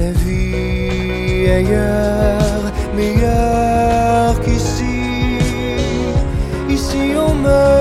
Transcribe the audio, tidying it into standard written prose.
la vie ailleurs, meilleure qu'ici. Ici on meurt